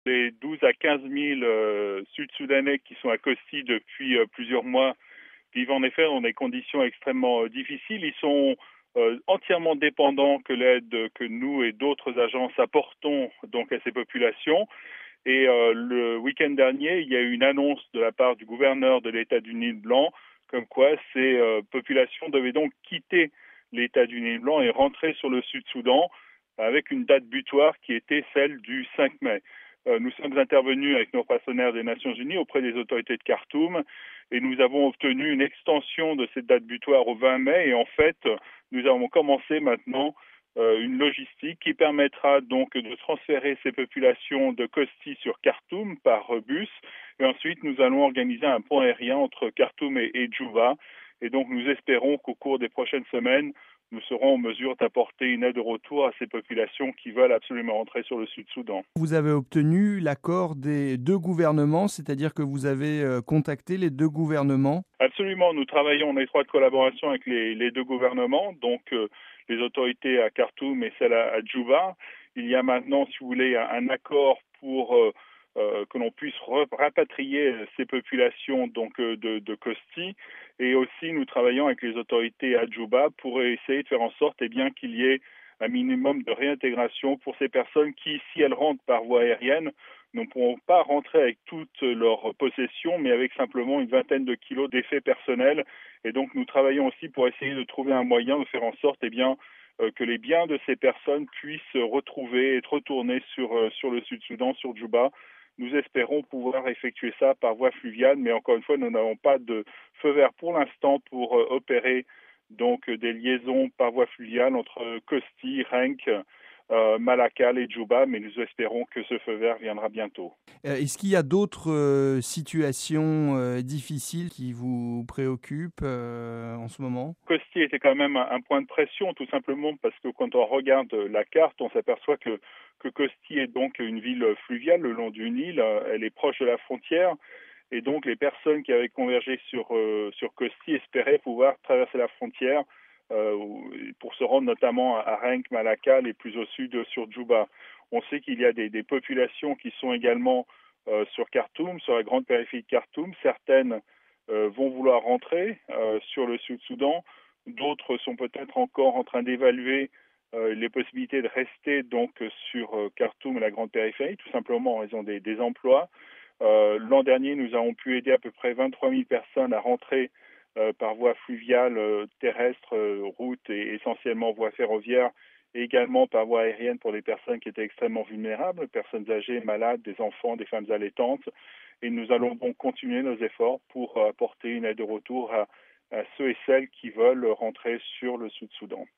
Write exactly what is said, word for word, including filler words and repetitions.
Les douze à quinze mille euh, Sud-Soudanais qui sont à Kosti depuis euh, plusieurs mois vivent en effet dans des conditions extrêmement euh, difficiles. Ils sont euh, entièrement dépendants que l'aide que nous et d'autres agences apportons donc à ces populations. Et euh, le week-end dernier, il y a eu une annonce de la part du gouverneur de l'État du Nil Blanc, comme quoi ces euh, populations devaient donc quitter l'État du Nil Blanc et rentrer sur le Sud-Soudan avec une date butoir qui était celle du cinq mai. Euh, nous sommes intervenus avec nos partenaires des Nations Unies auprès des autorités de Khartoum et nous avons obtenu une extension de cette date butoir au vingt mai et en fait, nous avons commencé maintenant Euh, une logistique qui permettra donc de transférer ces populations de Kosti sur Khartoum par bus. Et ensuite, nous allons organiser un pont aérien entre Khartoum et, et Djouba. Et donc, nous espérons qu'au cours des prochaines semaines, nous serons en mesure d'apporter une aide de retour à ces populations qui veulent absolument rentrer sur le Sud-Soudan. Vous avez obtenu l'accord des deux gouvernements, c'est-à-dire que vous avez euh, contacté les deux gouvernements? Absolument, nous travaillons en étroite collaboration avec les, les deux gouvernements, donc euh, les autorités à Khartoum et celles à, à Djouba. Il y a maintenant, si vous voulez, un, un accord pour euh, euh, que l'on puisse rapatrier ces populations donc euh, de, de Kosti, et aussi nous travaillons avec les autorités à Djouba pour essayer de faire en sorte eh bien, qu'il y ait un minimum de réintégration pour ces personnes qui, si elles rentrent par voie aérienne, ne pourront pas rentrer avec toutes leurs possessions, mais avec simplement une vingtaine de kilos d'effets personnels. Et donc, nous travaillons aussi pour essayer de trouver un moyen de faire en sorte, eh bien, euh, que les biens de ces personnes puissent retrouver, être retournés sur, euh, sur le Sud-Soudan, sur Djouba. Nous espérons pouvoir effectuer ça par voie fluviale, mais encore une fois, nous n'avons pas de feu vert pour l'instant pour euh, opérer donc des liaisons par voie fluviale entre Kosti, Renk, euh, Malakal et Djouba, mais nous espérons que ce feu vert viendra bientôt. Euh, Est-ce qu'il y a d'autres euh, situations euh, difficiles qui vous préoccupent euh, en ce moment? Kosti était quand même un, un point de pression, tout simplement parce que quand on regarde la carte, on s'aperçoit que, que Kosti est donc une ville fluviale le long du Nil, elle est proche de la frontière, et donc les personnes qui avaient convergé sur, euh, sur Kosti espéraient pouvoir traverser la frontière euh, pour se rendre notamment à Renk, Malakal et plus au sud sur Djouba. On sait qu'il y a des, des populations qui sont également euh, sur Khartoum, sur la grande périphérie de Khartoum. Certaines euh, vont vouloir rentrer euh, sur le Sud-Soudan. D'autres sont peut-être encore en train d'évaluer euh, les possibilités de rester donc sur euh, Khartoum et la grande périphérie, tout simplement en raison des, des emplois. Euh, l'an dernier, nous avons pu aider à peu près vingt-trois mille personnes à rentrer euh, par voie fluviale, euh, terrestre, euh, route et essentiellement voie ferroviaire, et également par voie aérienne pour des personnes qui étaient extrêmement vulnérables, personnes âgées, malades, des enfants, des femmes allaitantes. Et nous allons donc continuer nos efforts pour apporter une aide de retour à, à ceux et celles qui veulent rentrer sur le Sud-Soudan.